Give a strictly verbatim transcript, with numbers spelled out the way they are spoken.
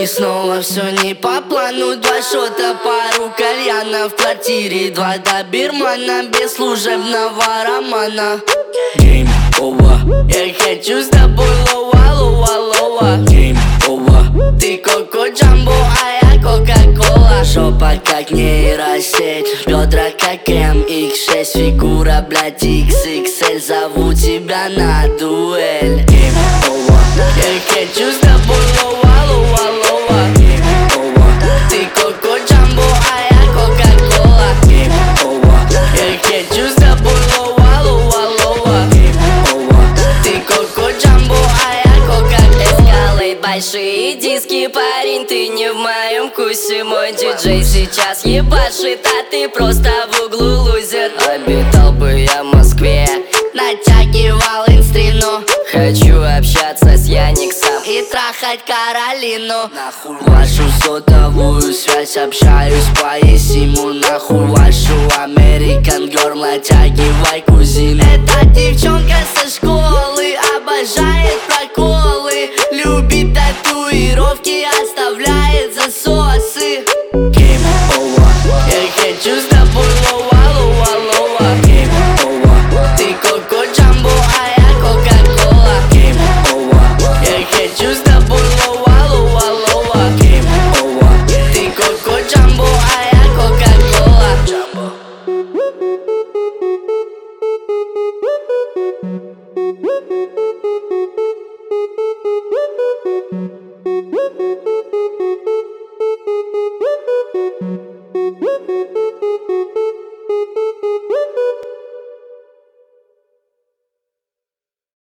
И снова все не по плану. Два шота, пару кальяна. В квартире два добермана. Без служебного романа. Game over. Я хочу с тобой лова, лова, лова. Game over. Ты Коко Джамбо, а я Кока-Кола. Жопа как нейросеть, бедра как эм икс шесть. Фигура, блядь, икс икс эль. Зову тебя на дуэль. Game over. Я хочу с тобой лова, лова, лова. Game over. Ты Коко Джамбо, а я Кока-Кола. Game over. Я хочу с тобой лова, лова, лова. Game over. Ты Коко Джамбо, а я Кока-Кола. Эскалейт, большие диски, парень, ты не в моем вкусе. Мой диджей сейчас ебашит, а ты просто в углу лузер. Обитал бы я в Москве, натягивал инстрину. Хочу общаться с Яниксом и трахать Каролину. Нахуй вашу сотовую связь, общаюсь по есиму. Нахуй вашу American Girl, натягивай кузину. Эта девчонка со школы обожает проколы, любит татуировки оставлять.